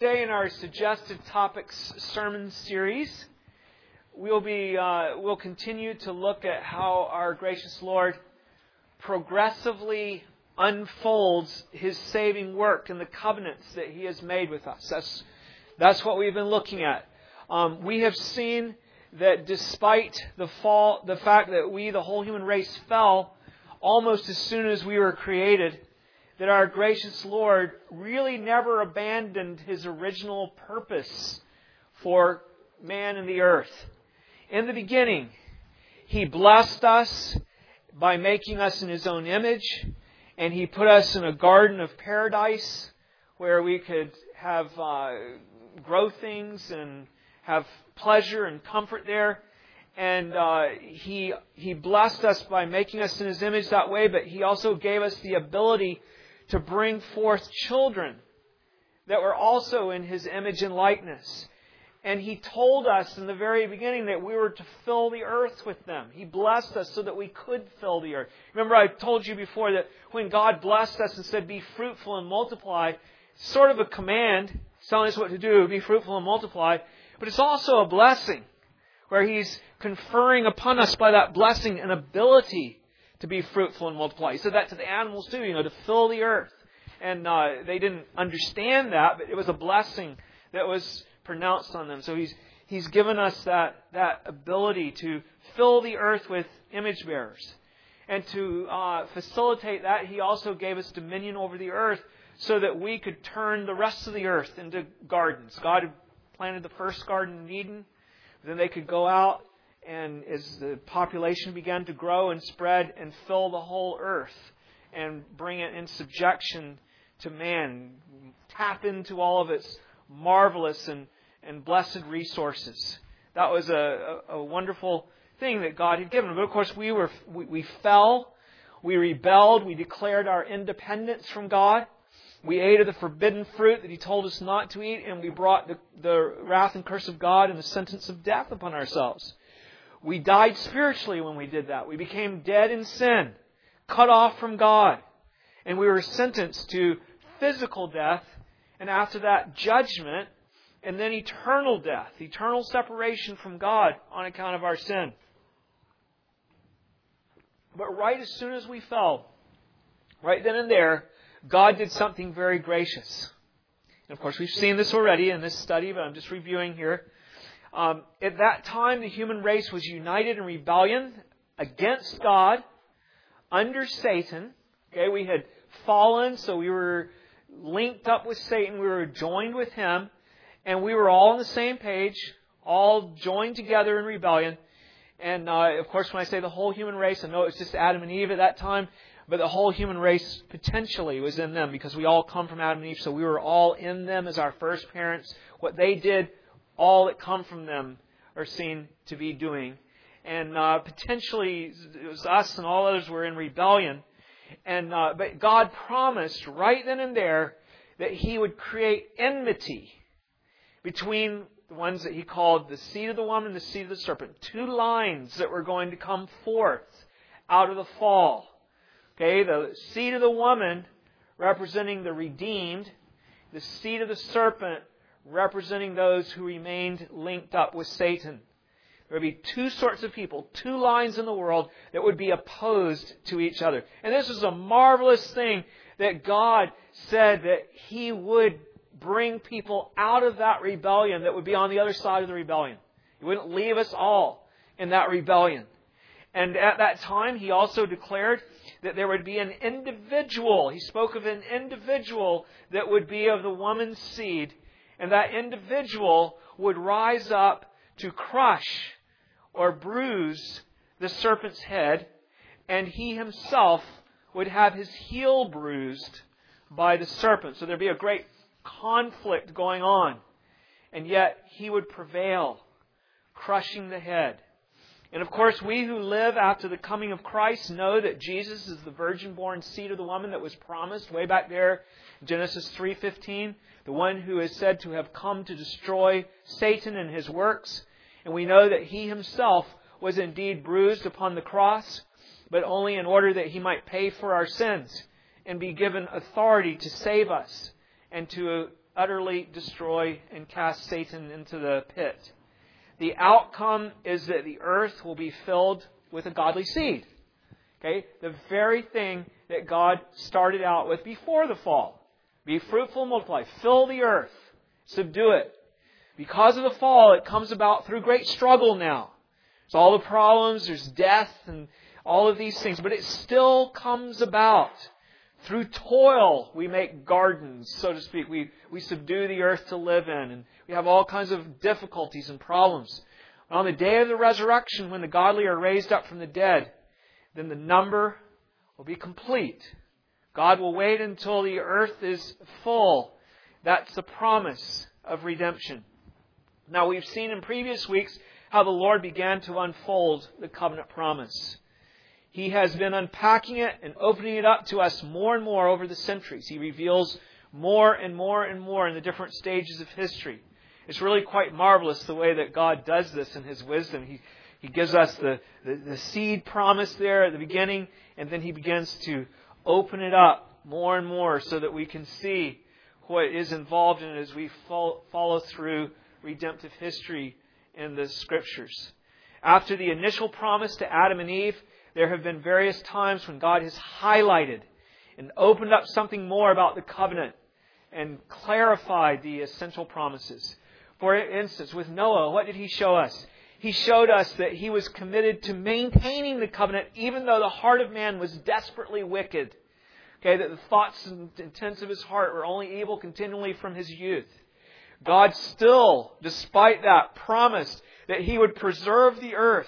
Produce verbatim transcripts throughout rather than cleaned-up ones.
Today in our suggested topics sermon series, we'll be uh, we'll continue to look at how our gracious Lord progressively unfolds His saving work and the covenants that He has made with us. That's that's what we've been looking at. Um, we have seen that despite the fall, the fact that we, the whole human race, fell almost as soon as we were created, that our gracious Lord really never abandoned His original purpose for man and the earth. In the beginning, He blessed us by making us in His own image, and He put us in a garden of paradise where we could have uh, grow things and have pleasure and comfort there. And uh, He He blessed us by making us in His image that way, but He also gave us the ability to bring forth children that were also in His image and likeness. And He told us in the very beginning that we were to fill the earth with them. He blessed us so that we could fill the earth. Remember, I told you before that when God blessed us and said, be fruitful and multiply, it's sort of a command. He's telling us what to do, be fruitful and multiply. But it's also a blessing where He's conferring upon us by that blessing an ability to be fruitful and multiply. He said that to the animals too, you know, to fill the earth. And uh, they didn't understand that, but it was a blessing that was pronounced on them. So He's He's given us that, that ability to fill the earth with image bearers. And to uh, facilitate that, He also gave us dominion over the earth so that we could turn the rest of the earth into gardens. God had planted the first garden in Eden. Then they could go out, and as the population began to grow and spread and fill the whole earth and bring it in subjection to man, tap into all of its marvelous and, and blessed resources. That was a, a, a wonderful thing that God had given. But of course we were we, we fell, we rebelled, we declared our independence from God. We ate of the forbidden fruit that He told us not to eat, and we brought the, the wrath and curse of God and the sentence of death upon ourselves. We died spiritually when we did that. We became dead in sin, cut off from God. And we were sentenced to physical death, and after that, judgment, and then eternal death, eternal separation from God on account of our sin. But right as soon as we fell, right then and there, God did something very gracious. And of course, we've seen this already in this study, but I'm just reviewing here. Um, at that time, the human race was united in rebellion against God, under Satan. Okay, we had fallen, so we were linked up with Satan. We were joined with him, and we were all on the same page, all joined together in rebellion. And uh, of course, when I say the whole human race, I know it was just Adam and Eve at that time, but the whole human race potentially was in them because we all come from Adam and Eve, so we were all in them as our first parents. What they did, all that come from them are seen to be doing. And uh, potentially it was us and all others were in rebellion. And uh, but God promised right then and there that He would create enmity between the ones that He called the seed of the woman and the seed of the serpent. Two lines that were going to come forth out of the fall. Okay, the seed of the woman representing the redeemed, the seed of the serpent representing those who remained linked up with Satan. There would be two sorts of people, two lines in the world that would be opposed to each other. And this was a marvelous thing that God said that He would bring people out of that rebellion that would be on the other side of the rebellion. He wouldn't leave us all in that rebellion. And at that time, He also declared that there would be an individual. He spoke of an individual that would be of the woman's seed. And that individual would rise up to crush or bruise the serpent's head. And he himself would have his heel bruised by the serpent. So there'd be a great conflict going on. And yet he would prevail, crushing the head. And of course, we who live after the coming of Christ know that Jesus is the virgin-born seed of the woman that was promised way back there in Genesis three fifteen. The one who is said to have come to destroy Satan and his works. And we know that He Himself was indeed bruised upon the cross, but only in order that He might pay for our sins and be given authority to save us and to utterly destroy and cast Satan into the pit. The outcome is that the earth will be filled with a godly seed. Okay? The very thing that God started out with before the fall. Be fruitful and multiply. Fill the earth. Subdue it. Because of the fall, it comes about through great struggle now. There's all the problems, there's death and all of these things. But it still comes about. Through toil, we make gardens, so to speak. We, we subdue the earth to live in. And we have all kinds of difficulties and problems. But on the day of the resurrection, when the godly are raised up from the dead, then the number will be complete. God will wait until the earth is full. That's the promise of redemption. Now, we've seen in previous weeks how the Lord began to unfold the covenant promise. He has been unpacking it and opening it up to us more and more over the centuries. He reveals more and more and more in the different stages of history. It's really quite marvelous the way that God does this in His wisdom. He, he gives us the, the, the seed promise there at the beginning, and then He begins to open it up more and more so that we can see what is involved in it as we follow, follow through redemptive history in the Scriptures. After the initial promise to Adam and Eve, there have been various times when God has highlighted and opened up something more about the covenant and clarified the essential promises. For instance, with Noah, what did He show us? He showed us that he was committed to maintaining the covenant even though the heart of man was desperately wicked. Okay, that the thoughts and intents of his heart were only evil continually from his youth. God still, despite that, promised that He would preserve the earth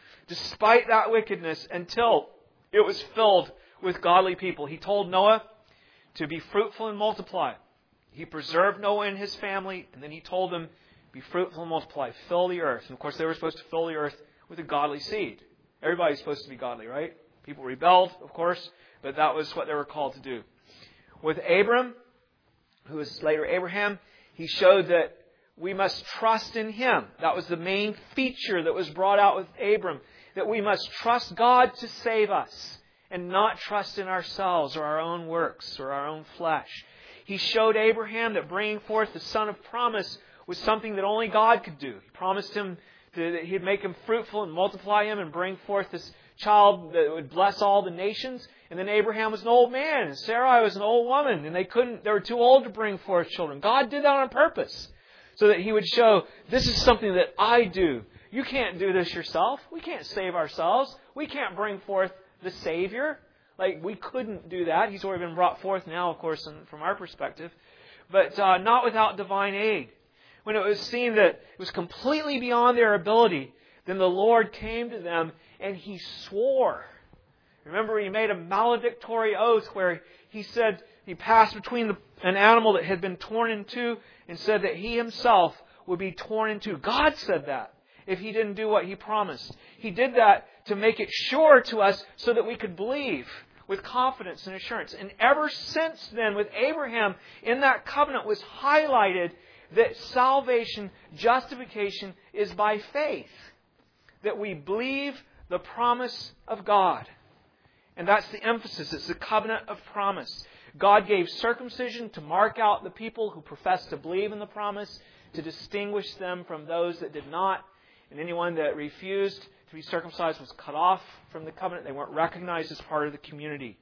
despite that wickedness until it was filled with godly people. He told Noah to be fruitful and multiply. He preserved Noah and his family, and then He told them, be fruitful and multiply, fill the earth. And of course, they were supposed to fill the earth with a godly seed. Everybody's supposed to be godly, right? People rebelled, of course, but that was what they were called to do. With Abram, who was later Abraham, He showed that we must trust in Him. That was the main feature that was brought out with Abram, that we must trust God to save us and not trust in ourselves or our own works or our own flesh. He showed Abraham that bringing forth the son of promise was something that only God could do. He promised him to, that He'd make him fruitful and multiply him and bring forth this child that would bless all the nations. And then Abraham was an old man and Sarai was an old woman, and they couldn't, they were too old to bring forth children. God did that on purpose so that He would show, this is something that I do. You can't do this yourself. We can't save ourselves. We can't bring forth the Savior. Like, we couldn't do that. He's already been brought forth now, of course, from our perspective. But uh, not without divine aid. When it was seen that it was completely beyond their ability, then the Lord came to them and He swore. Remember, He made a maledictory oath where He said, He passed between the, an animal that had been torn in two and said that He Himself would be torn in two. God said that if He didn't do what He promised. He did that to make it sure to us so that we could believe with confidence and assurance. And ever since then, with Abraham, in that covenant was highlighted that salvation, justification, is by faith. That we believe the promise of God. And that's the emphasis. It's the covenant of promise. God gave circumcision to mark out the people who professed to believe in the promise, to distinguish them from those that did not. And anyone that refused to be circumcised was cut off from the covenant. They weren't recognized as part of the community.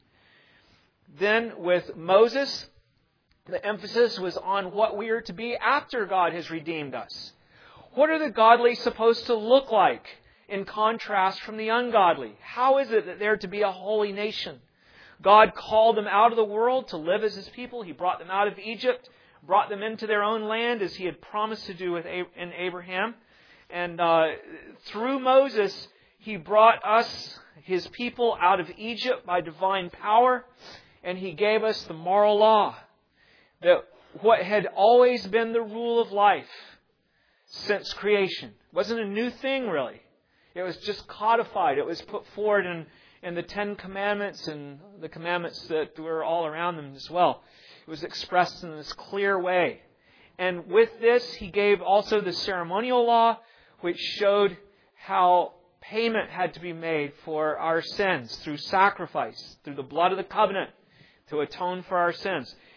Then with Moses, the emphasis was on what we are to be after God has redeemed us. What are the godly supposed to look like in contrast from the ungodly? How is it that they're to be a holy nation? God called them out of the world to live as His people. He brought them out of Egypt, brought them into their own land as He had promised to do with in Abraham. And uh, through Moses, He brought us, His people, out of Egypt by divine power. And He gave us the moral law. That what had always been the rule of life since creation. It wasn't a new thing, really. It was just codified. It was put forward in, in the Ten Commandments and the commandments that were all around them as well. It was expressed in this clear way. And with this, He gave also the ceremonial law, which showed how payment had to be made for our sins through sacrifice, through the blood of the covenant, to atone for our sins.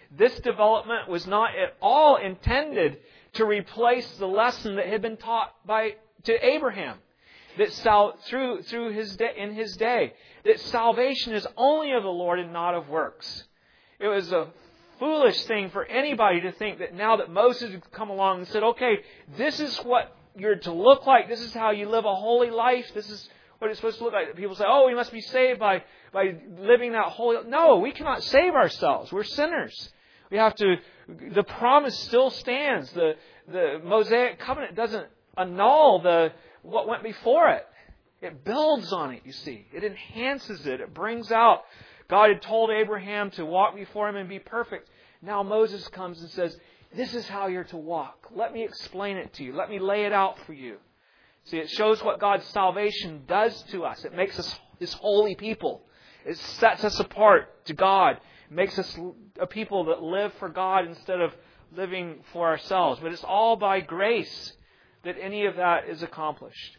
This development was not at all intended to replace the lesson that had been taught by to Abraham, that sal- through through his day, in his day, that salvation is only of the Lord and not of works. It was a foolish thing for anybody to think that now that Moses had come along and said, okay, this is what you're to look like, this is how you live a holy life, this is what it's supposed to look like. People say, oh, we must be saved by, by living that holy... No, we cannot save ourselves. We're sinners. We have to... The promise still stands. The, the Mosaic covenant doesn't annul the what went before it. It builds on it, you see. It enhances it. It brings out... God had told Abraham to walk before Him and be perfect. Now Moses comes and says, this is how you're to walk. Let me explain it to you. Let me lay it out for you. See, it shows what God's salvation does to us. It makes us His holy people. It sets us apart to God. It makes us a people that live for God instead of living for ourselves. But it's all by grace that any of that is accomplished.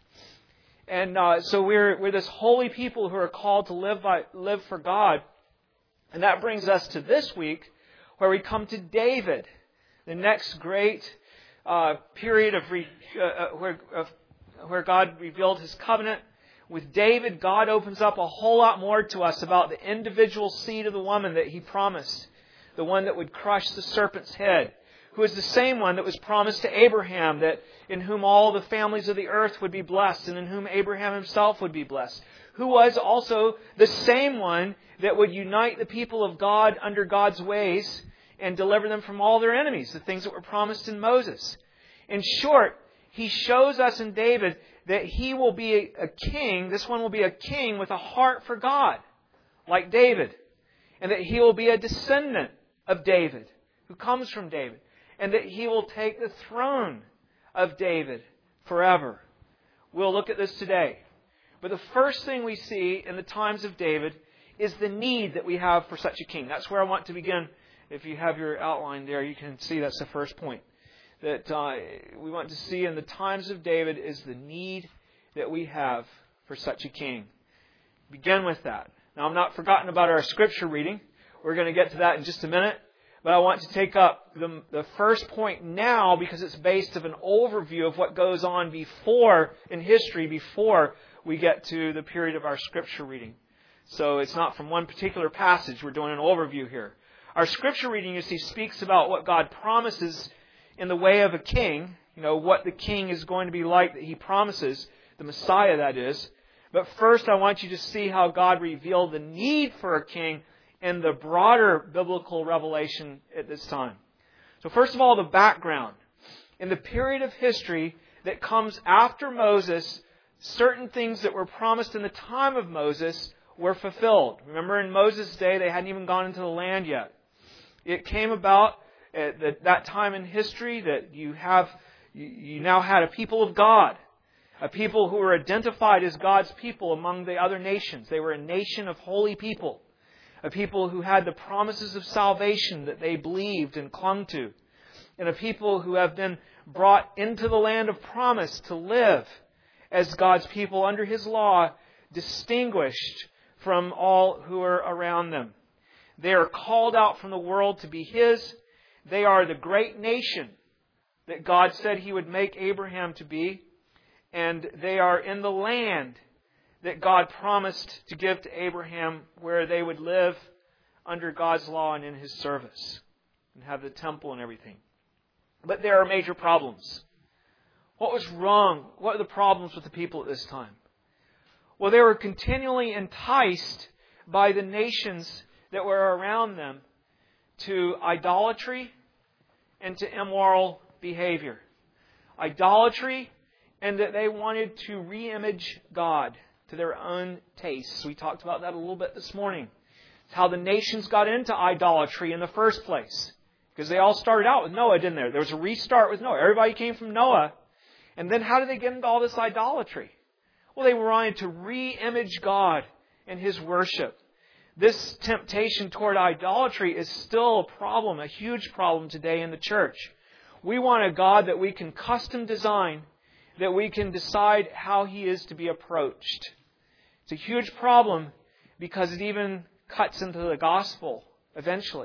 And uh, so we're we're this holy people who are called to live by live for God. And that brings us to this week, where we come to David, the next great uh, period of re, uh, where of, where God revealed His covenant. With David, God opens up a whole lot more to us about the individual seed of the woman that He promised, the one that would crush the serpent's head, who is the same one that was promised to Abraham, that in whom all the families of the earth would be blessed, and in whom Abraham himself would be blessed, who was also the same one that would unite the people of God under God's ways and deliver them from all their enemies, the things that were promised in Moses. In short, He shows us in David that he will be a king, this one will be a king with a heart for God, like David. And that he will be a descendant of David, who comes from David. And that he will take the throne of David forever. We'll look at this today. But the first thing we see in the times of David is the need that we have for such a king. That's where I want to begin. If you have your outline there, you can see that's the first point. That uh, we want to see in the times of David is the need that we have for such a king. Begin with that. Now, I'm not forgotten about our scripture reading. We're going to get to that in just a minute. But I want to take up the, the first point now because it's based on an overview of what goes on before, in history, before we get to the period of our scripture reading. So it's not from one particular passage. We're doing an overview here. Our scripture reading, you see, speaks about what God promises in the way of a king, you know, what the king is going to be like that He promises, the Messiah that is. But first I want you to see how God revealed the need for a king in the broader biblical revelation at this time. So first of all, the background. In the period of history that comes after Moses, certain things that were promised in the time of Moses were fulfilled. Remember, in Moses' day, they hadn't even gone into the land yet. It came about at that time in history that you have, you now had a people of God, a people who were identified as God's people among the other nations. They were a nation of holy people, a people who had the promises of salvation that they believed and clung to, and a people who have been brought into the land of promise to live as God's people under His law, distinguished from all who are around them. They are called out from the world to be His. They are the great nation that God said He would make Abraham to be. And they are in the land that God promised to give to Abraham, where they would live under God's law and in His service and have the temple and everything. But there are major problems. What was wrong? What are the problems with the people at this time? Well, they were continually enticed by the nations that were around them to idolatry and to immoral behavior. Idolatry, and that they wanted to re-image God to their own tastes. We talked about that a little bit this morning. It's how the nations got into idolatry in the first place. Because they all started out with Noah, didn't there? There was a restart with Noah. Everybody came from Noah. And then how did they get into all this idolatry? Well, they wanted to re-image God in His worship. This temptation toward idolatry is still a problem, a huge problem today in the church. We want a God that we can custom design, that we can decide how He is to be approached. It's a huge problem because it even cuts into the gospel eventually.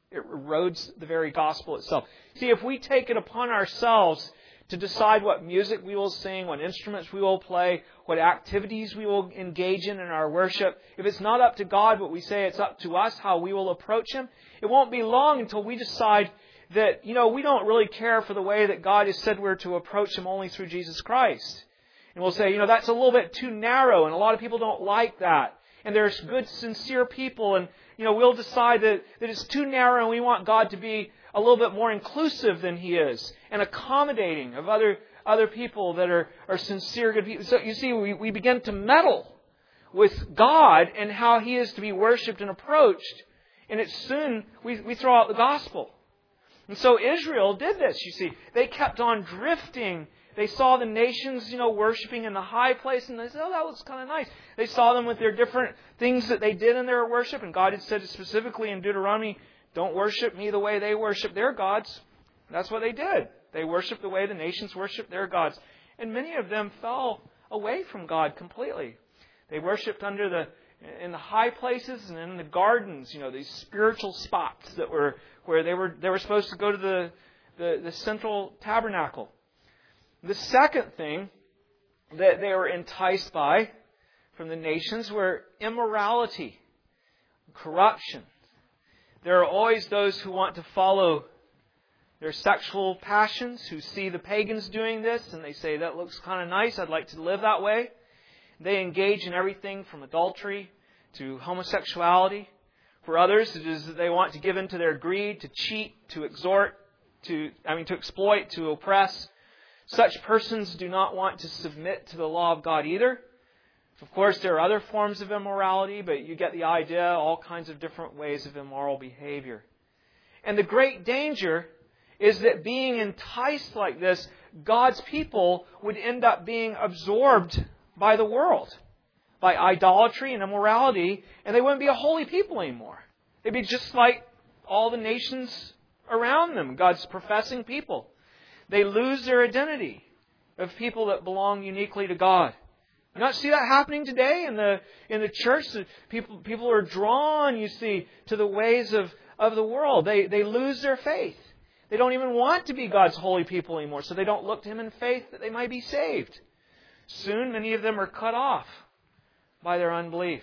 It erodes the very gospel itself. See, if we take it upon ourselves to decide what music we will sing, what instruments we will play, what activities we will engage in in our worship, if it's not up to God, but we say it's up to us how we will approach Him, it won't be long until we decide that, you know, we don't really care for the way that God has said we're to approach Him only through Jesus Christ. And we'll say, you know, that's a little bit too narrow, and a lot of people don't like that. And there's good, sincere people, and, you know, we'll decide that, that it's too narrow and we want God to be a little bit more inclusive than He is and accommodating of other other people that are, are sincere, good people. So you see, we, we begin to meddle with God and how He is to be worshipped and approached. And it's soon we, we throw out the gospel. And so Israel did this, you see. They kept on drifting. They saw the nations, you know, worshiping in the high place, and they said, oh, that looks kind of nice. They saw them with their different things that they did in their worship, and God had said specifically in Deuteronomy, don't worship me the way they worship their gods. That's what they did. They worshiped the way the nations worshiped their gods. And many of them fell away from God completely. They worshipped under the in the high places and in the gardens, you know, these spiritual spots that were where they were they were supposed to go to the, the, the central tabernacle. The second thing that they were enticed by from the nations were immorality, corruption. There are always those who want to follow their sexual passions, who see the pagans doing this, and they say, that looks kind of nice, I'd like to live that way. They engage in everything from adultery to homosexuality. For others, it is that they want to give in to their greed, to cheat, to exhort, to I mean to exploit, to oppress. Such persons do not want to submit to the law of God either. Of course, there are other forms of immorality, but you get the idea, all kinds of different ways of immoral behavior. And the great danger is that being enticed like this, God's people would end up being absorbed by the world, by idolatry and immorality, and they wouldn't be a holy people anymore. They'd be just like all the nations around them, God's professing people. They lose their identity of people that belong uniquely to God. You not see that happening today in the in the church? People people are drawn, you see, to the ways of, of the world. They they lose their faith. They don't even want to be God's holy people anymore, so they don't look to Him in faith that they might be saved. Soon, many of them are cut off by their unbelief.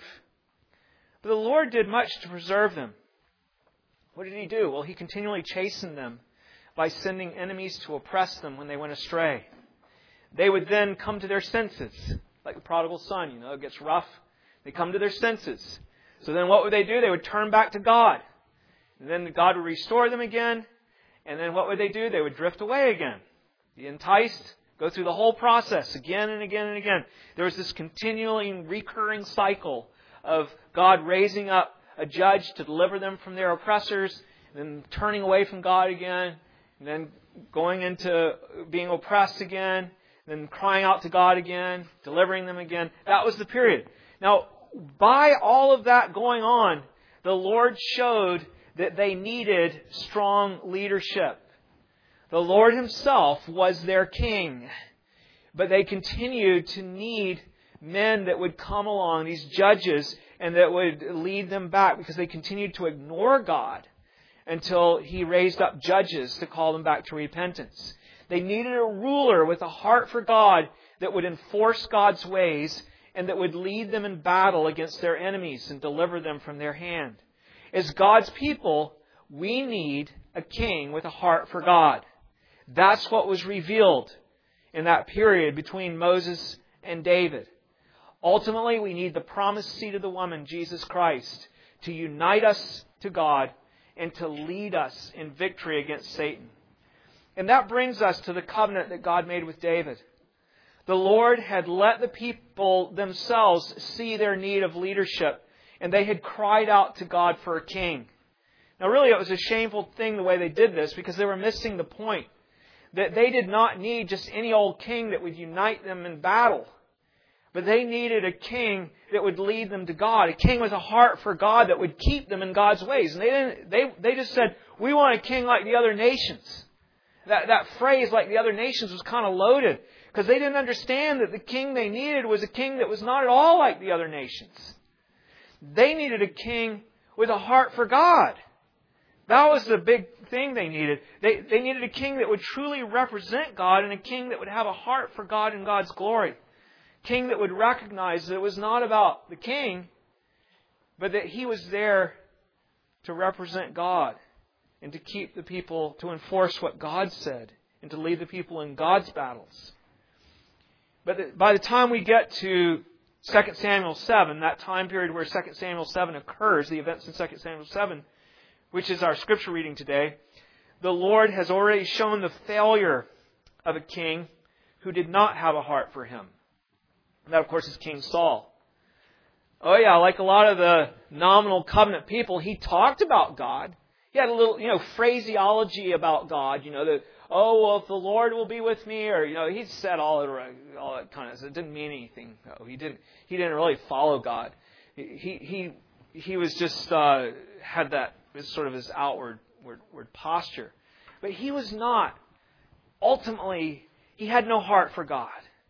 But the Lord did much to preserve them. What did He do? Well, He continually chastened them by sending enemies to oppress them when they went astray. They would then come to their senses, like the prodigal son, you know, it gets rough. They come to their senses. So then what would they do? They would turn back to God. And then God would restore them again. And then what would they do? They would drift away again. Be enticed, go through the whole process again and again and again. There was this continually recurring cycle of God raising up a judge to deliver them from their oppressors, and then turning away from God again, and then going into being oppressed again, and then crying out to God again, delivering them again. That was the period. Now, by all of that going on, the Lord showed that they needed strong leadership. The Lord Himself was their king. But they continued to need men that would come along, these judges, and that would lead them back, because they continued to ignore God until He raised up judges to call them back to repentance. They needed a ruler with a heart for God that would enforce God's ways and that would lead them in battle against their enemies and deliver them from their hand. As God's people, we need a king with a heart for God. That's what was revealed in that period between Moses and David. Ultimately, we need the promised seed of the woman, Jesus Christ, to unite us to God and to lead us in victory against Satan. And that brings us to the covenant that God made with David. The Lord had let the people themselves see their need of leadership, and they had cried out to God for a king. Now really it was a shameful thing the way they did this, because they were missing the point. That they did not need just any old king that would unite them in battle. But they needed a king that would lead them to God. A king with a heart for God that would keep them in God's ways. And they didn't, they, they just said, we want a king like the other nations. That, that phrase, like the other nations, was kind of loaded. Because they didn't understand that the king they needed was a king that was not at all like the other nations. They needed a king with a heart for God. That was the big thing they needed. They, they needed a king that would truly represent God and a king that would have a heart for God and God's glory. A king that would recognize that it was not about the king, but that he was there to represent God and to keep the people, to enforce what God said and to lead the people in God's battles. But by the time we get to Second Samuel seven, that time period where Second Samuel seven occurs, the events in Second Samuel seven, which is our scripture reading today, the Lord has already shown the failure of a king who did not have a heart for Him. And that, of course, is King Saul. Oh yeah, like a lot of the nominal covenant people, he talked about God. He had a little, you know, phraseology about God, you know, that, oh, well, if the Lord will be with me, or, you know, he said all, all that kind of stuff. It didn't mean anything, though. He didn't, he didn't really follow God. He, he, he was just, uh, had that as sort of his outward word, word posture. But he was not, ultimately, he had no heart for God.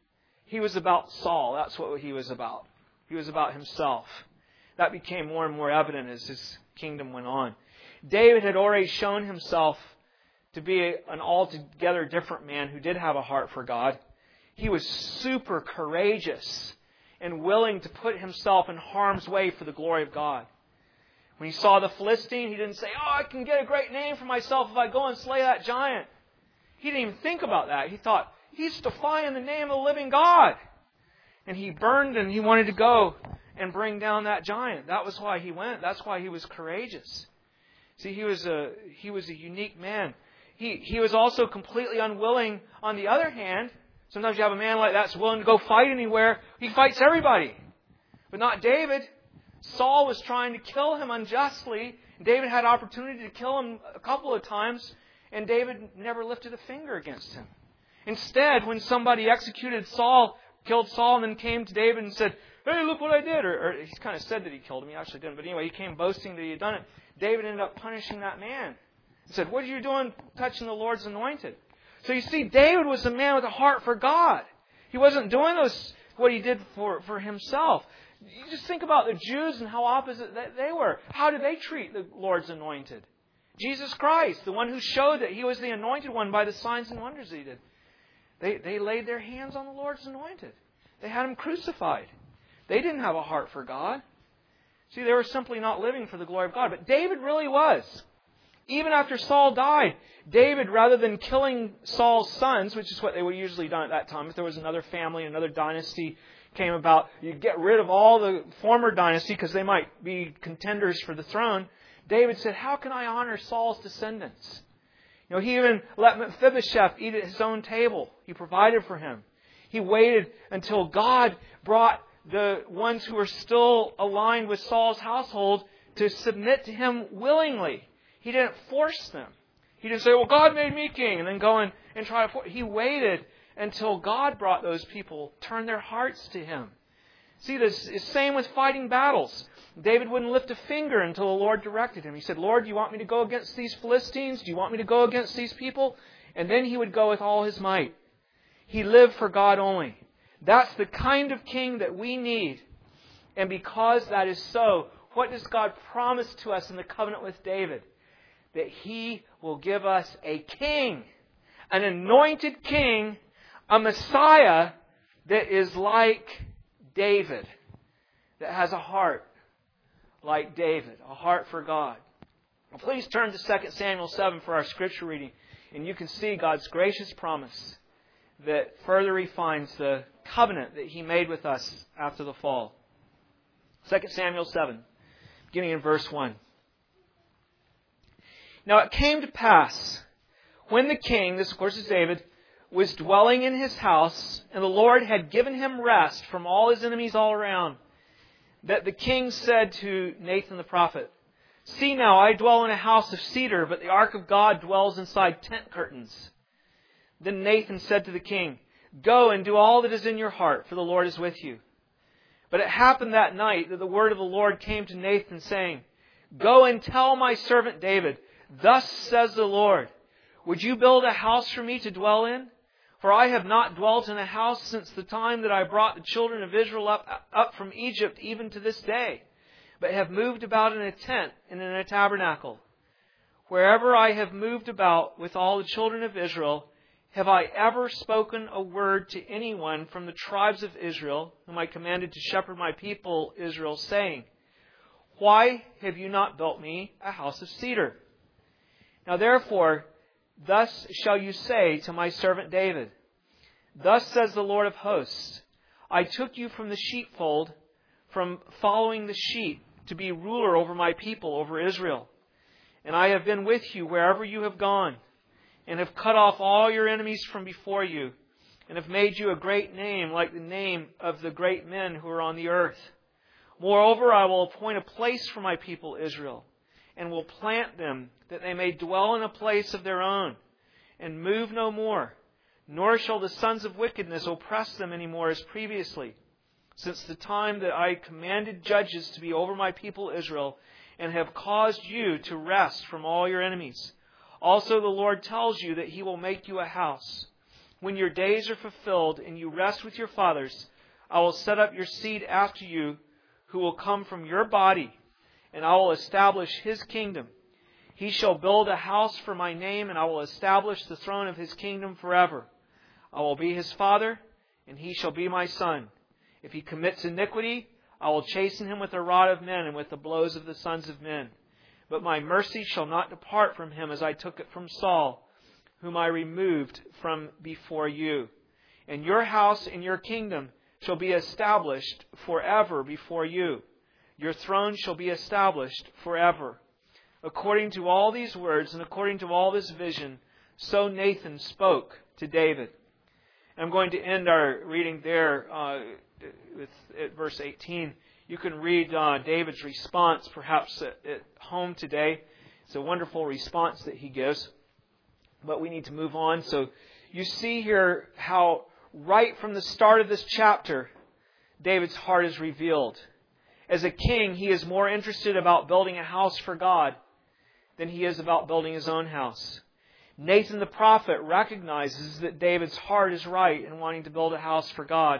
He was about Saul. That's what he was about. He was about himself. That became more and more evident as his kingdom went on. David had already shown himself to be an altogether different man who did have a heart for God. He was super courageous and willing to put himself in harm's way for the glory of God. When he saw the Philistine, he didn't say, oh, I can get a great name for myself if I go and slay that giant. He didn't even think about that. He thought, he's defying the name of the living God. And he burned and he wanted to go and bring down that giant. That was why he went. That's why he was courageous. See, he was a he was a unique man. He he was also completely unwilling. On the other hand, sometimes you have a man like that that's willing to go fight anywhere. He fights everybody. But not David. Saul was trying to kill him unjustly. David had opportunity to kill him a couple of times, and David never lifted a finger against him. Instead, when somebody executed Saul, killed Saul, and then came to David and said, hey, look what I did. Or, or he kind of said that he killed him. He actually didn't. But anyway, he came boasting that he had done it. David ended up punishing that man. He said, what are you doing touching the Lord's anointed? So you see, David was a man with a heart for God. He wasn't doing those, what he did for, for himself. You just think about the Jews and how opposite they were. How did they treat the Lord's anointed? Jesus Christ, the one who showed that He was the anointed one by the signs and wonders He did. They, they laid their hands on the Lord's anointed. They had Him crucified. They didn't have a heart for God. See, they were simply not living for the glory of God. But David really was. Even after Saul died, David, rather than killing Saul's sons, which is what they would usually done at that time, if there was another family, another dynasty came about, you get rid of all the former dynasty because they might be contenders for the throne. David said, how can I honor Saul's descendants? You know, he even let Mephibosheth eat at his own table. He provided for him. He waited until God brought the ones who were still aligned with Saul's household to submit to him willingly. He didn't force them. He didn't say, well, God made me king, and then go and, and try to force. He waited until God brought those people, turn their hearts to Him. See, this is same with fighting battles. David wouldn't lift a finger until the Lord directed him. He said, Lord, do you want me to go against these Philistines? Do you want me to go against these people? And then he would go with all his might. He lived for God only. That's the kind of king that we need. And because that is so, what does God promise to us in the covenant with David? That He will give us a king, an anointed king, a Messiah that is like David, that has a heart like David, a heart for God. Well, please turn to Second Samuel seven for our scripture reading, and you can see God's gracious promise that further refines the covenant that He made with us after the fall. Second Samuel seven, beginning in verse one. Now it came to pass, when the king, this of course is David, was dwelling in his house, and the Lord had given him rest from all his enemies all around, that the king said to Nathan the prophet, see now, I dwell in a house of cedar, but the ark of God dwells inside tent curtains. Then Nathan said to the king, go and do all that is in your heart, for the Lord is with you. But it happened that night that the word of the Lord came to Nathan, saying, go and tell my servant David, thus says the Lord, would you build a house for me to dwell in? For I have not dwelt in a house since the time that I brought the children of Israel up, up from Egypt, even to this day, but have moved about in a tent and in a tabernacle. Wherever I have moved about with all the children of Israel, have I ever spoken a word to anyone from the tribes of Israel, whom I commanded to shepherd my people Israel, saying, Why have you not built me a house of cedar? Now therefore, thus shall you say to my servant David, Thus says the Lord of hosts, I took you from the sheepfold, from following the sheep, to be ruler over my people, over Israel. And I have been with you wherever you have gone, and have cut off all your enemies from before you, and have made you a great name like the name of the great men who are on the earth. Moreover, I will appoint a place for my people Israel, and will plant them, that they may dwell in a place of their own, and move no more. Nor shall the sons of wickedness oppress them any more as previously, since the time that I commanded judges to be over my people Israel, and have caused you to rest from all your enemies. Also the Lord tells you that He will make you a house. When your days are fulfilled, and you rest with your fathers, I will set up your seed after you, who will come from your body, and I will establish His kingdom. He shall build a house for my name, and I will establish the throne of His kingdom forever. I will be His father, and He shall be my son. If he commits iniquity, I will chasten him with the rod of men and with the blows of the sons of men. But my mercy shall not depart from him as I took it from Saul, whom I removed from before you. And your house and your kingdom shall be established forever before you. Your throne shall be established forever. According to all these words and according to all this vision, so Nathan spoke to David. I'm going to end our reading there uh, with at verse eighteen. You can read uh, David's response perhaps at, at home today. It's a wonderful response that he gives. But we need to move on. So you see here how right from the start of this chapter, David's heart is revealed. As a king, he is more interested about building a house for God than he is about building his own house. Nathan the prophet recognizes that David's heart is right in wanting to build a house for God.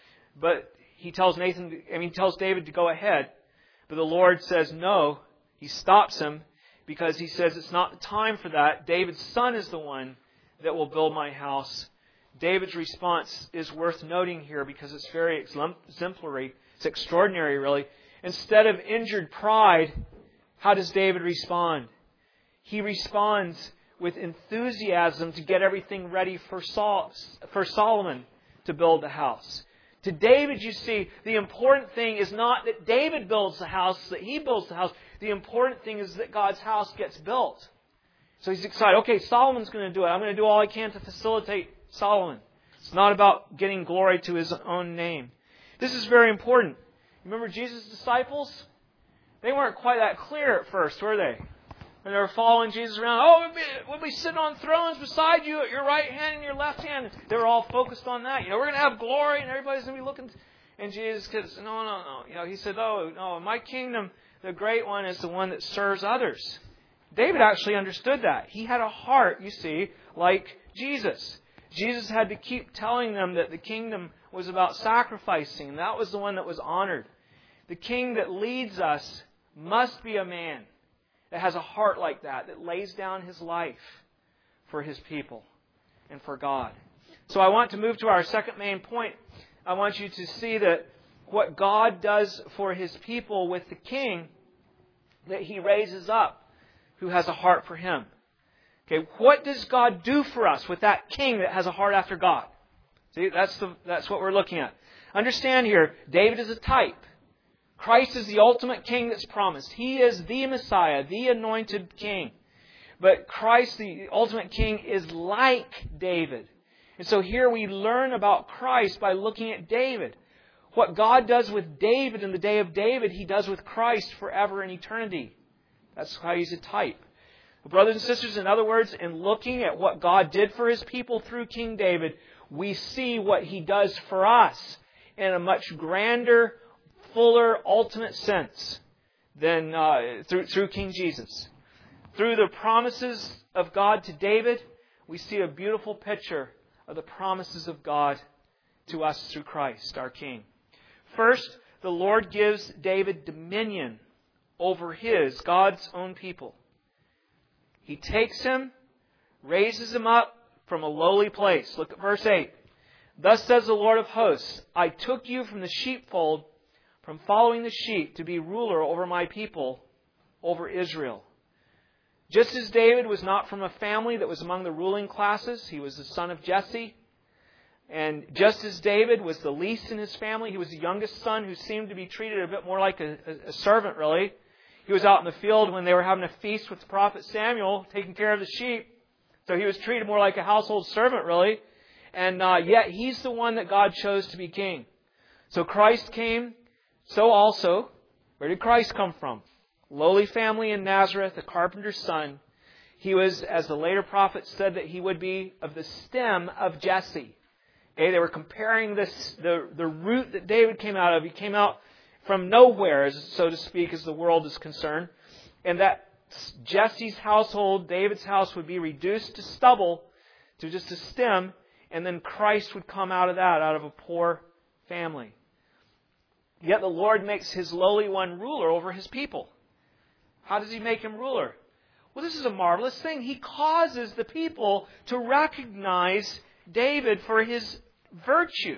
But he tells Nathan, I mean, he tells David to go ahead. But the Lord says no. He stops him because he says it's not the time for that. David's son is the one that will build my house. David's response is worth noting here because it's very exemplary. It's extraordinary, really. Instead of injured pride, how does David respond? He responds with enthusiasm to get everything ready for Saul, for Solomon to build the house. To David, you see, the important thing is not that David builds the house, that he builds the house. The important thing is that God's house gets built. So he's excited. Okay, Solomon's going to do it. I'm going to do all I can to facilitate Solomon. It's not about getting glory to his own name. This is very important. Remember Jesus' disciples? They weren't quite that clear at first, were they? When they were following Jesus around, oh, we'll be, we'll be sitting on thrones beside you at your right hand and your left hand. They were all focused on that. You know, we're going to have glory and everybody's going to be looking. And Jesus said, no, no, no. You know, he said, oh, no, my kingdom, the great one is the one that serves others. David actually understood that. He had a heart, you see, like Jesus. Jesus had to keep telling them that the kingdom was about sacrificing. And that was the one that was honored. The king that leads us must be a man that has a heart like that, that lays down his life for his people and for God. So I want to move to our second main point. I want you to see that what God does for His people with the king that He raises up who has a heart for Him. Okay, what does God do for us with that king that has a heart after God? See, that's the that's what we're looking at. Understand here, David is a type. Christ is the ultimate king that's promised. He is the Messiah, the anointed king. But Christ, the ultimate king, is like David. And so here we learn about Christ by looking at David. What God does with David in the day of David, He does with Christ forever in eternity. That's why He's a type. Brothers and sisters, in other words, in looking at what God did for His people through King David, we see what He does for us in a much grander, fuller, ultimate sense than uh, through, through King Jesus. Through the promises of God to David, we see a beautiful picture of the promises of God to us through Christ, our King. First, the Lord gives David dominion over his, God's own people. He takes him, raises him up from a lowly place. Look at verse eight. Thus says the Lord of hosts, I took you from the sheepfold, from following the sheep, to be ruler over my people, over Israel. Just as David was not from a family that was among the ruling classes, he was the son of Jesse. And just as David was the least in his family, he was the youngest son who seemed to be treated a bit more like a, a, a servant, really. He was out in the field when they were having a feast with the prophet Samuel, taking care of the sheep. So he was treated more like a household servant, really. And uh, yet he's the one that God chose to be king. So Christ came. So also, where did Christ come from? Lowly family in Nazareth, a carpenter's son. He was, as the later prophets said, that he would be of the stem of Jesse. Okay, they were comparing this, the, the root that David came out of. He came out from nowhere, as, so to speak, as the world is concerned. And that Jesse's household, David's house, would be reduced to stubble, to just a stem, and then Christ would come out of that, out of a poor family. Yet the Lord makes His lowly one ruler over His people. How does He make him ruler? Well, this is a marvelous thing. He causes the people to recognize David for his virtue.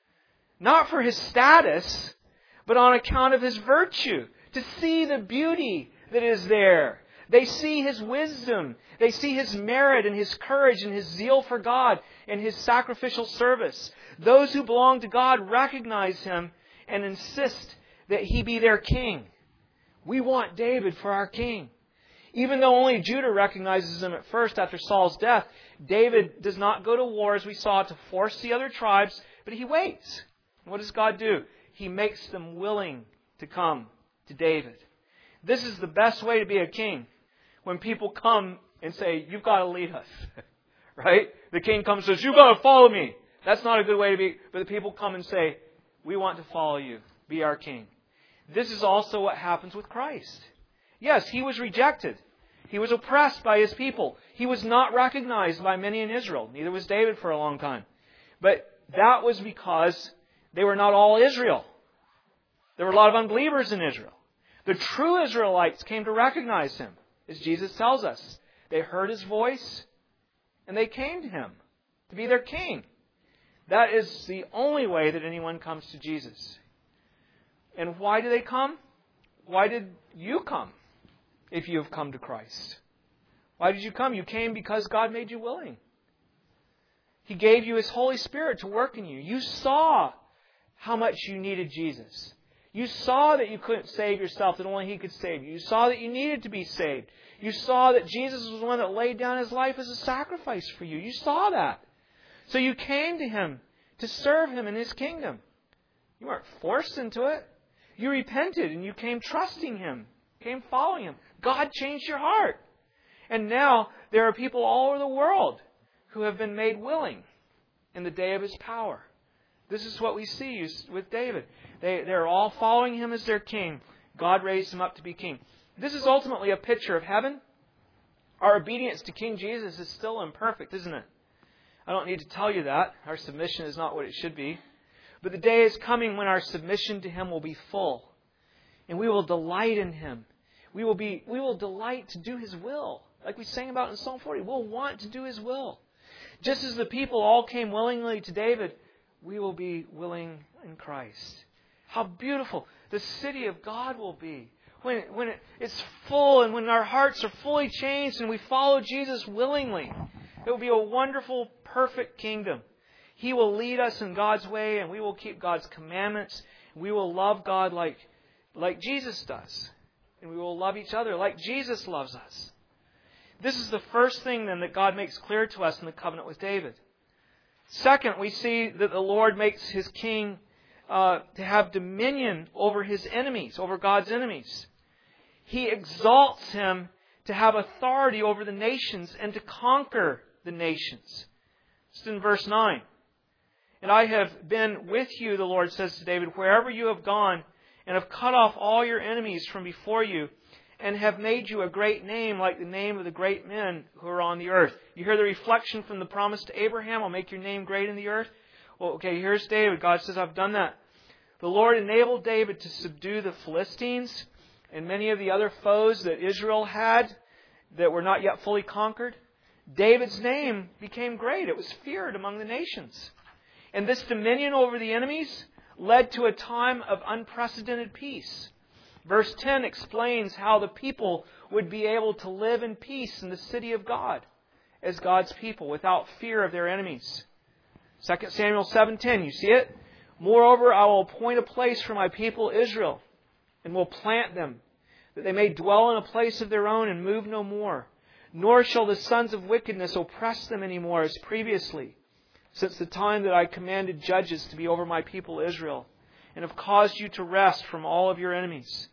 Not for his status, but on account of his virtue. To see the beauty that is there. They see his wisdom. They see his merit and his courage and his zeal for God and his sacrificial service. Those who belong to God recognize him and insist that he be their king. We want David for our king. Even though only Judah recognizes him at first after Saul's death, David does not go to war, as we saw, to force the other tribes, but he waits. What does God do? He makes them willing to come to David. This is the best way to be a king. When people come and say, you've got to lead us. Right? The king comes and says, you've got to follow me. That's not a good way to be. But the people come and say, we want to follow you. Be our king. This is also what happens with Christ. Yes, He was rejected. He was oppressed by His people. He was not recognized by many in Israel. Neither was David for a long time. But that was because they were not all Israel. There were a lot of unbelievers in Israel. The true Israelites came to recognize Him, as Jesus tells us. They heard His voice, and they came to Him to be their king. That is the only way that anyone comes to Jesus. And why do they come? Why did you come if you have come to Christ? Why did you come? You came because God made you willing. He gave you His Holy Spirit to work in you. You saw how much you needed Jesus. You saw that you couldn't save yourself, that only He could save you. You saw that you needed to be saved. You saw that Jesus was the one that laid down His life as a sacrifice for you. You saw that. So you came to Him to serve Him in His kingdom. You weren't forced into it. You repented and you came trusting Him, came following Him. God changed your heart. And now there are people all over the world who have been made willing in the day of His power. This is what we see with David. They, they're all following him as their king. God raised him up to be king. This is ultimately a picture of heaven. Our obedience to King Jesus is still imperfect, isn't it? I don't need to tell you that. Our submission is not what it should be. But the day is coming when our submission to Him will be full. And we will delight in Him. We will be, we will delight to do His will. Like we sang about in Psalm forty. We'll want to do His will. Just as the people all came willingly to David, we will be willing in Christ. How beautiful the city of God will be. When, when it, it's full and when our hearts are fully changed and we follow Jesus willingly. It will be a wonderful, perfect kingdom. He will lead us in God's way and we will keep God's commandments. We will love God like, like Jesus does. And we will love each other like Jesus loves us. This is the first thing then that God makes clear to us in the covenant with David. Second, we see that the Lord makes His king uh, to have dominion over His enemies, over God's enemies. He exalts him to have authority over the nations and to conquer the nations. It's in verse nine. And I have been with you, the Lord says to David, wherever you have gone, and have cut off all your enemies from before you, and have made you a great name like the name of the great men who are on the earth. You hear the reflection from the promise to Abraham, I'll make your name great in the earth. Well, okay, here's David. God says, I've done that. The Lord enabled David to subdue the Philistines and many of the other foes that Israel had. that were not yet fully conquered, David's name became great. It was feared among the nations. And this dominion over the enemies led to a time of unprecedented peace. Verse ten explains how the people would be able to live in peace in the city of God as God's people without fear of their enemies. Second Samuel seven ten, you see it? Moreover, I will appoint a place for my people Israel, and will plant them, that they may dwell in a place of their own and move no more. Nor shall the sons of wickedness oppress them any more as previously, since the time that I commanded judges to be over my people Israel, and have caused you to rest from all of your enemies.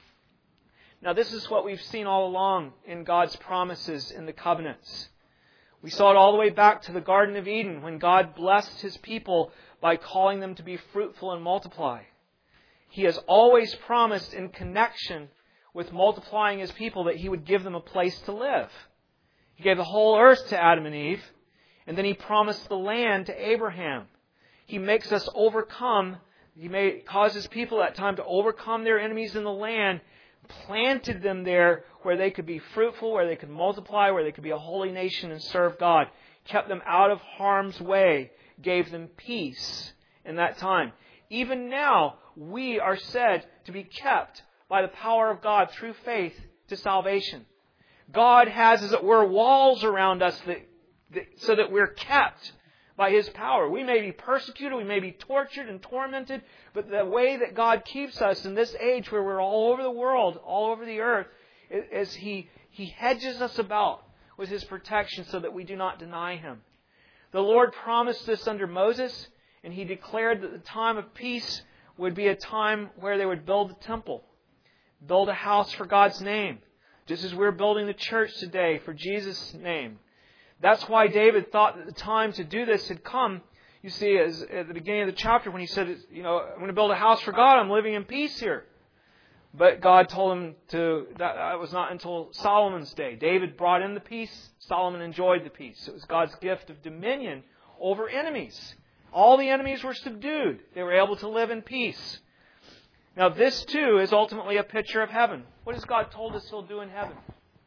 Now this is what we've seen all along in God's promises in the covenants. We saw it all the way back to the Garden of Eden when God blessed His people by calling them to be fruitful and multiply. He has always promised in connection with multiplying His people that He would give them a place to live. He gave the whole earth to Adam and Eve, and then He promised the land to Abraham. He makes us overcome, He may cause His people at that time to overcome their enemies in the land, planted them there where they could be fruitful, where they could multiply, where they could be a holy nation and serve God. Kept them out of harm's way, gave them peace in that time. Even now, we are said to be kept by the power of God through faith to salvation. God has, as it were, walls around us that, that, so that we're kept by His power. We may be persecuted, we may be tortured and tormented, but the way that God keeps us in this age where we're all over the world, all over the earth, is He, He hedges us about with His protection so that we do not deny Him. The Lord promised this under Moses, and He declared that the time of peace would be a time where they would build the temple, build a house for God's name, just as we're building the church today for Jesus' name. That's why David thought that the time to do this had come. You see, as at the beginning of the chapter when he said, you know, I'm going to build a house for God, I'm living in peace here. But God told him to, that, that was not until Solomon's day. David brought in the peace, Solomon enjoyed the peace. It was God's gift of dominion over enemies. All the enemies were subdued. They were able to live in peace. Now this too is ultimately a picture of heaven. What has God told us He'll do in heaven?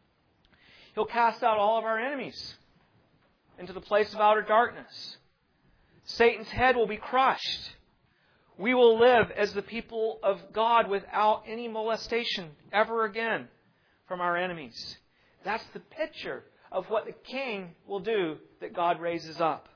He'll cast out all of our enemies into the place of outer darkness. Satan's head will be crushed. We will live as the people of God without any molestation ever again from our enemies. That's the picture of what the King will do that God raises up.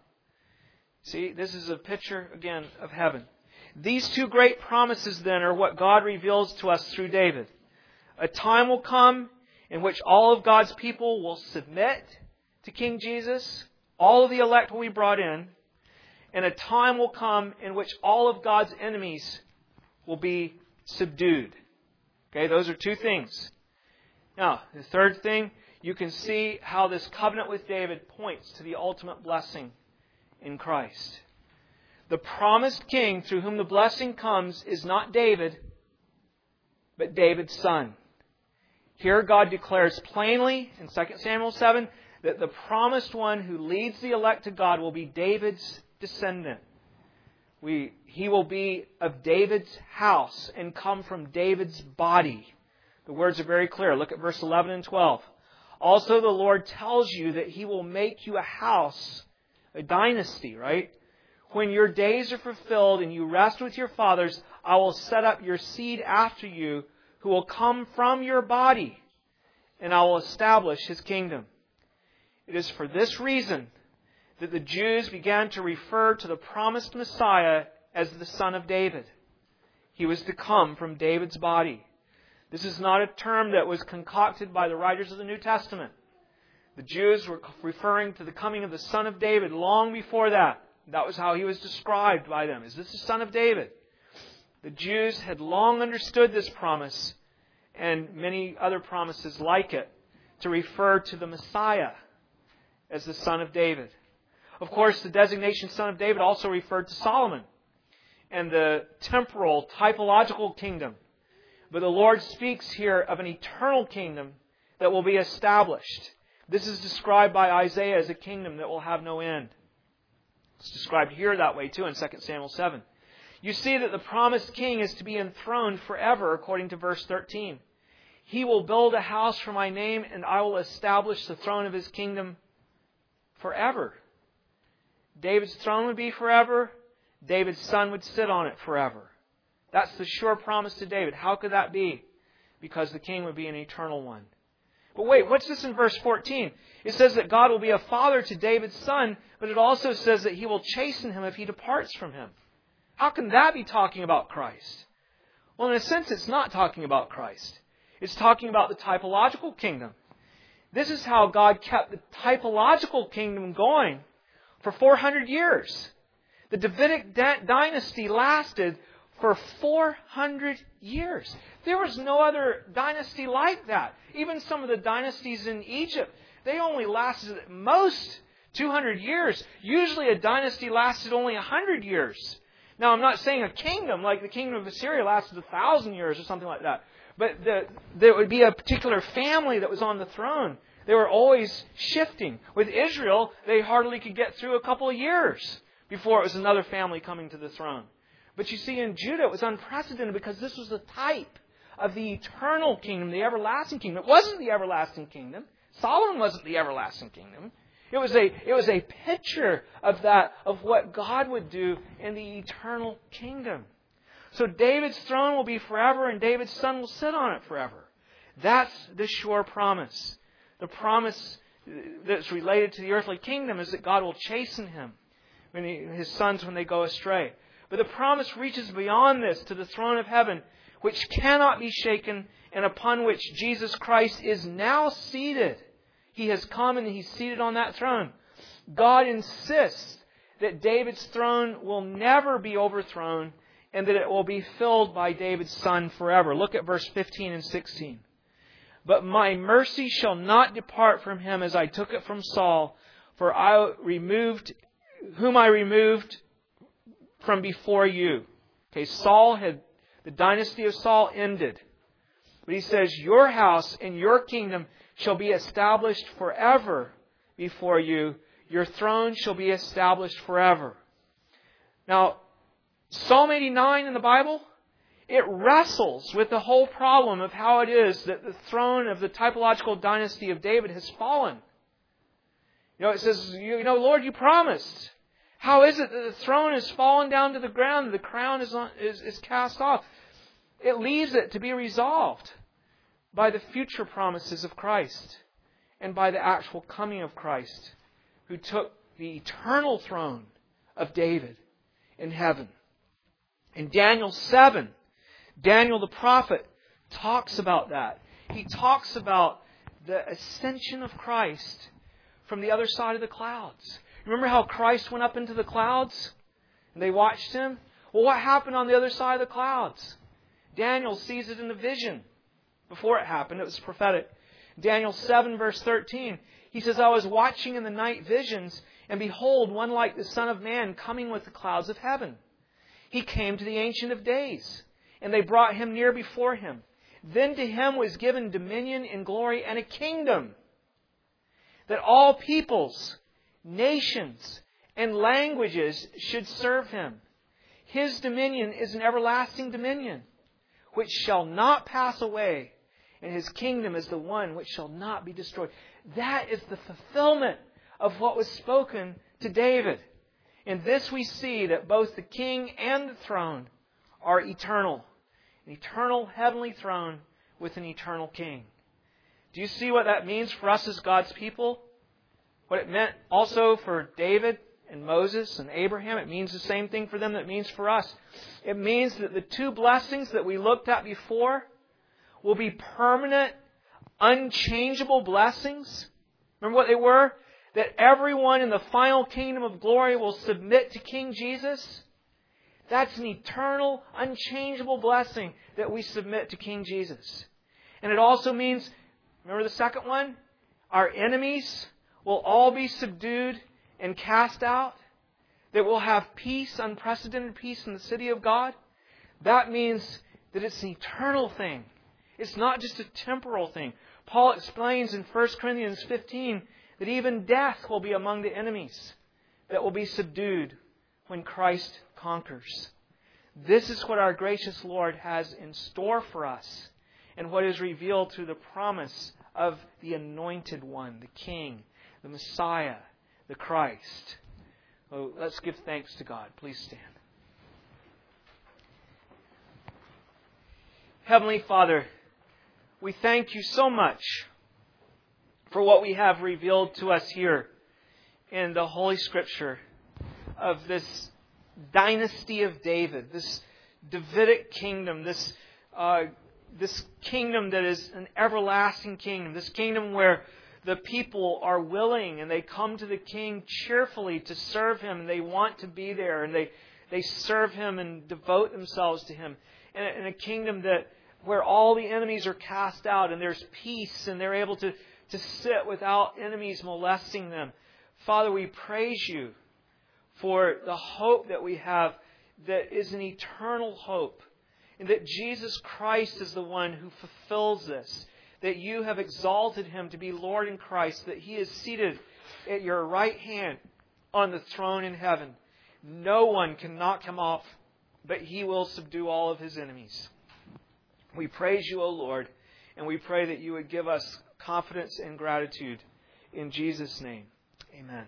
See, this is a picture, again, of heaven. These two great promises, then, are what God reveals to us through David. A time will come in which all of God's people will submit to King Jesus. All of the elect will be brought in. And a time will come in which all of God's enemies will be subdued. Okay, those are two things. Now, the third thing, you can see how this covenant with David points to the ultimate blessing in Christ. The promised king through whom the blessing comes is not David, but David's son. Here God declares plainly in Second Samuel seven that the promised one who leads the elect to God will be David's descendant. We, he will be of David's house and come from David's body. The words are very clear. Look at verse eleven and twelve. Also the Lord tells you that He will make you a house, a dynasty, right? When your days are fulfilled and you rest with your fathers, I will set up your seed after you who will come from your body, and I will establish His kingdom. It is for this reason that the Jews began to refer to the promised Messiah as the Son of David. He was to come from David's body. This is not a term that was concocted by the writers of the New Testament. The Jews were referring to the coming of the Son of David long before that. That was how He was described by them. Is this the Son of David? The Jews had long understood this promise and many other promises like it to refer to the Messiah as the Son of David. Of course, the designation Son of David also referred to Solomon and the temporal, typological kingdom. But the Lord speaks here of an eternal kingdom that will be established. This is described by Isaiah as a kingdom that will have no end. It's described here that way too in Second Samuel seven. You see that the promised king is to be enthroned forever according to verse thirteen. He will build a house for my name, and I will establish the throne of His kingdom forever. David's throne would be forever. David's son would sit on it forever. That's the sure promise to David. How could that be? Because the king would be an eternal one. But wait, what's this in verse fourteen? It says that God will be a father to David's son, but it also says that He will chasten him if he departs from him. How can that be talking about Christ? Well, in a sense, it's not talking about Christ. It's talking about the typological kingdom. This is how God kept the typological kingdom going for four hundred years. The Davidic dynasty lasted for four hundred years. There was no other dynasty like that. Even some of the dynasties in Egypt, they only lasted at most two hundred years. Usually a dynasty lasted only one hundred years. Now, I'm not saying a kingdom, like the kingdom of Assyria lasted one thousand years or something like that. But the, there would be a particular family that was on the throne. They were always shifting. With Israel, they hardly could get through a couple of years before it was another family coming to the throne. But you see, in Judah, it was unprecedented because this was the type of the eternal kingdom, the everlasting kingdom. It wasn't the everlasting kingdom. Solomon wasn't the everlasting kingdom. It was a, it was a picture of that, of what God would do in the eternal kingdom. So David's throne will be forever, and David's son will sit on it forever. That's the sure promise. The promise that's related to the earthly kingdom is that God will chasten him, when he, his sons, when they go astray. But the promise reaches beyond this to the throne of heaven, which cannot be shaken, and upon which Jesus Christ is now seated. He has come and He's seated on that throne. God insists that David's throne will never be overthrown, and that it will be filled by David's son forever. Look at verse fifteen and sixteen. But my mercy shall not depart from him as I took it from Saul, for I removed, whom I removed from before you. Okay, Saul had, the dynasty of Saul ended. But he says, your house and your kingdom shall be established forever before you. Your throne shall be established forever. Now, Psalm eighty-nine in the Bible, it wrestles with the whole problem of how it is that the throne of the typological dynasty of David has fallen. You know, it says, you know, Lord, you promised. How is it that the throne has fallen down to the ground, the crown is, on, is, is cast off? It leaves it to be resolved by the future promises of Christ and by the actual coming of Christ, who took the eternal throne of David in heaven. In Daniel seven, Daniel the prophet talks about that. He talks about the ascension of Christ from the other side of the clouds. Remember how Christ went up into the clouds and they watched Him? Well, what happened on the other side of the clouds? Daniel sees it in a vision. Before it happened, it was prophetic. Daniel seven verse thirteen, he says, I was watching in the night visions, and behold, one like the Son of Man coming with the clouds of heaven. He came to the Ancient of Days, and they brought Him near before Him. Then to Him was given dominion and glory and a kingdom, that all peoples, nations, and languages should serve Him. His dominion is an everlasting dominion, which shall not pass away, and His kingdom is the one which shall not be destroyed. That is the fulfillment of what was spoken to David. In this we see that both the king and the throne are eternal. An eternal heavenly throne with an eternal king. Do you see what that means for us as God's people? What it meant also for David and Moses and Abraham? It means the same thing for them that it means for us. It means that the two blessings that we looked at before will be permanent, unchangeable blessings. Remember what they were? That everyone in the final kingdom of glory will submit to King Jesus. That's an eternal, unchangeable blessing that we submit to King Jesus. And it also means, remember the second one? Our enemies will all be subdued and cast out. That we'll have peace, unprecedented peace in the city of God. That means that it's an eternal thing. It's not just a temporal thing. Paul explains in First Corinthians fifteen that even death will be among the enemies that will be subdued when Christ conquers. This is what our gracious Lord has in store for us. and what is revealed through the promise of the Anointed One, the King, the Messiah, the Christ. Oh, let's give thanks to God. Please stand. Heavenly Father, we thank you so much for what we have revealed to us here in the Holy Scripture of this dynasty of David, this Davidic kingdom, this uh, this kingdom that is an everlasting kingdom, this kingdom where the people are willing and they come to the King cheerfully to serve Him, and they want to be there, and they, they serve Him and devote themselves to Him. In a, in a kingdom that where all the enemies are cast out and there's peace and they're able to, to sit without enemies molesting them. Father, we praise you for the hope that we have that is an eternal hope, and that Jesus Christ is the one who fulfills this, that you have exalted Him to be Lord in Christ, that He is seated at your right hand on the throne in heaven. No one can knock Him off, but He will subdue all of His enemies. We praise you, O Lord, and we pray that you would give us confidence and gratitude. In Jesus' name, amen.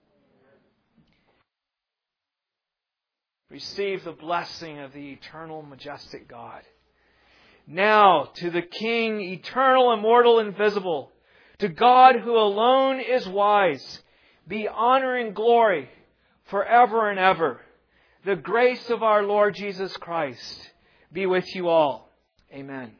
Receive the blessing of the eternal, majestic God. Now, to the King, eternal, immortal, invisible, to God who alone is wise, be honor and glory forever and ever. The grace of our Lord Jesus Christ be with you all. Amen.